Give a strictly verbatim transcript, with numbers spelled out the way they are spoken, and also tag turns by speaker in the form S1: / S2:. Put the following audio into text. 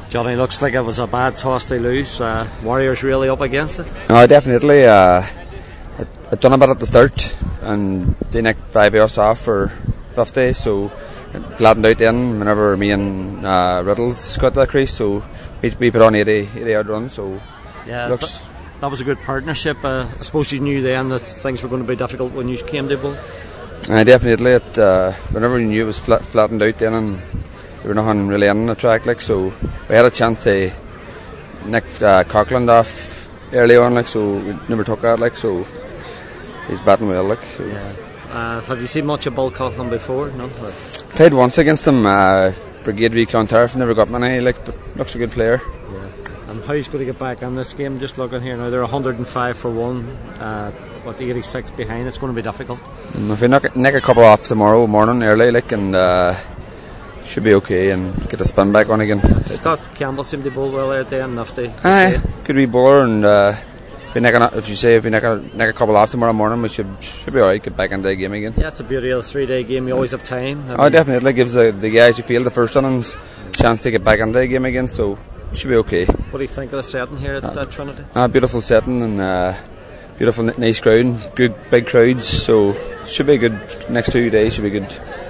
S1: Johnny, looks like it was a bad toss to lose. Uh, Warriors really up against it?
S2: No, definitely. Uh, it, it done a bit at the start, and they nicked five of us off for fifty, so it flattened out then whenever me and uh, Riddles got to the crease, so we, we put on eighty, eighty yard run, so
S1: yeah,
S2: looks...
S1: th- that was a good partnership. Uh, I suppose you knew then that things were going to be difficult when you came to bowl?
S2: Uh, definitely. It, uh, whenever you knew it was flat, flattened out then, and there were nothing really in the track, like, so we had a chance to nick uh, Coughlin off early on, like, so we never took that, like, so he's batting well, like. So.
S1: Yeah. Uh, have you seen much of Bill Coughlin before? No. Or?
S2: Played once against him, uh, Brigade v Clontarf, never got many, like, but looks a good player.
S1: Yeah. And how he's going to get back in this game? Just looking here now, they're one hundred and five for one. Uh, what, eighty-six behind? It's going to be difficult.
S2: Um, if we nick, nick a couple off tomorrow morning early, like, and uh, should be okay, and get the spin back on again.
S1: Scott Campbell seemed to bowl well there at the end, Nifty.
S2: Aye, good wee bowler, and uh, if we nick a, if you say if we nick a, nick a couple off tomorrow morning, we should should be alright. Get back into the game again.
S1: Yeah, it's the beauty of the three-day game. You always have time.
S2: Oh, you? Definitely gives the, the guys who field the first innings a chance to get back into the game again. So it should be okay.
S1: What do you think of the setting here at, uh, at Trinity?
S2: Ah, beautiful setting and uh, beautiful, nice crowd, good big crowds. So should be good. Next two days should be good.